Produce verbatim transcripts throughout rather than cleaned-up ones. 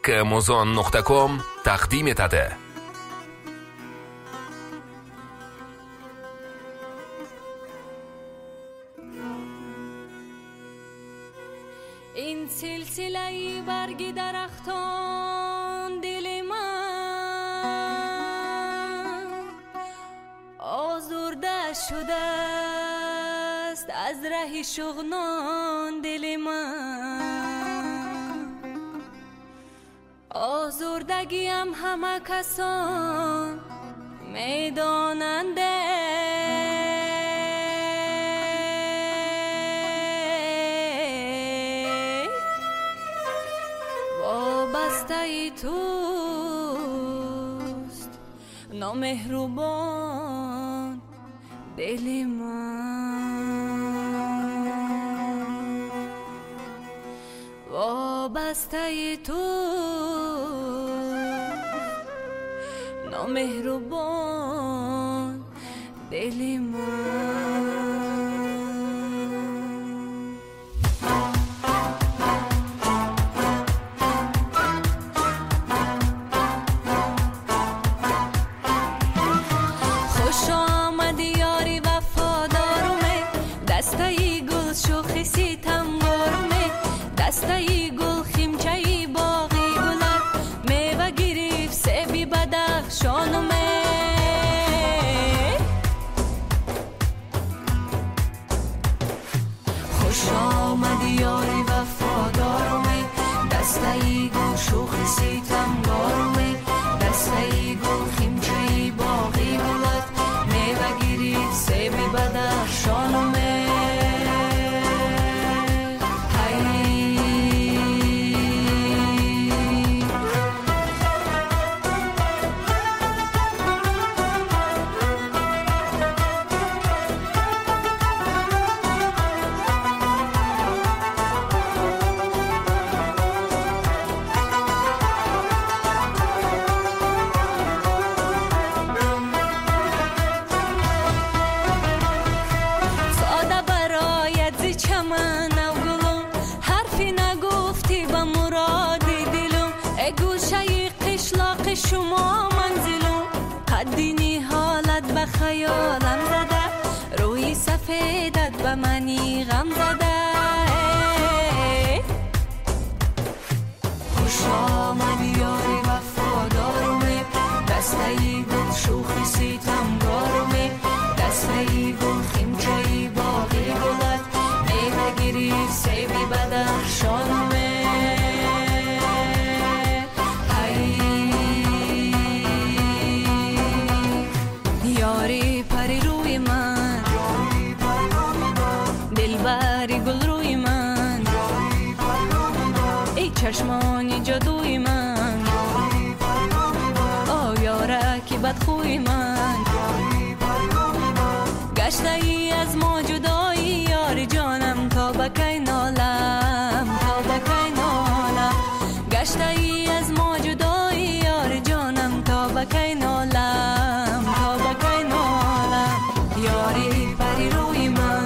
کامازون نقطه کام تقدیم etadi. این سلسله برگ درختان دل من آزرده شده است از ره شغنان دل من آزردگیم همه کسان میداننده وابسته توست نامهربان دل من وابسته توست نامهربان دل من دستای گل خیمچه‌ای باغی گلد میوه گریف سبی بدخشانمه خوش آمدی یاری وفادارمه دستای گل شوخی ستمگارمه دستای گل خیمچه‌ای باغی گلد میوه گریف سبی بدخشانمه شما منزلم قدینی حالت به خیالم زده روی سفیدت به منی غم زده خوش آمدی یاری وفادارمه دستای گل شوخی ستمگارمه دستای گل خیمچه‌ای باغی گلد میوه گریف سیبی بدخشانمه یاری پری روی من دلبری گل روی من ای چشمانی جادوی من آه یارکی بدخوی من گشته ای از ما جدایی یار جانم تا بکی نالم تا بکی نالم گشته ای از ما جدایی یار جانم تا بکی نالم تا بکی نالم یاری پری روی من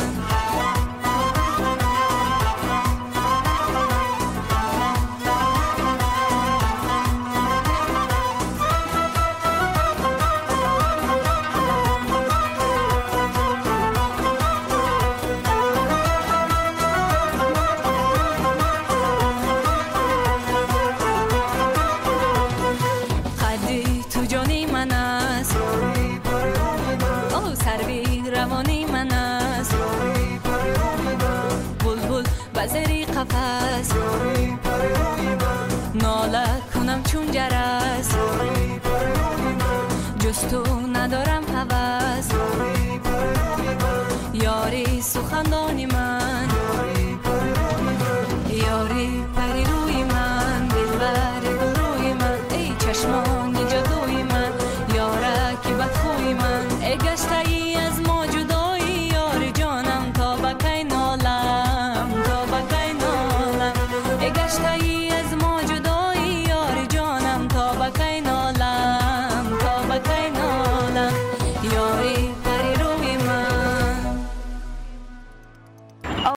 بزری قفس ناله کنم چون جرس جستو ندارم هوس یاری سخندانی من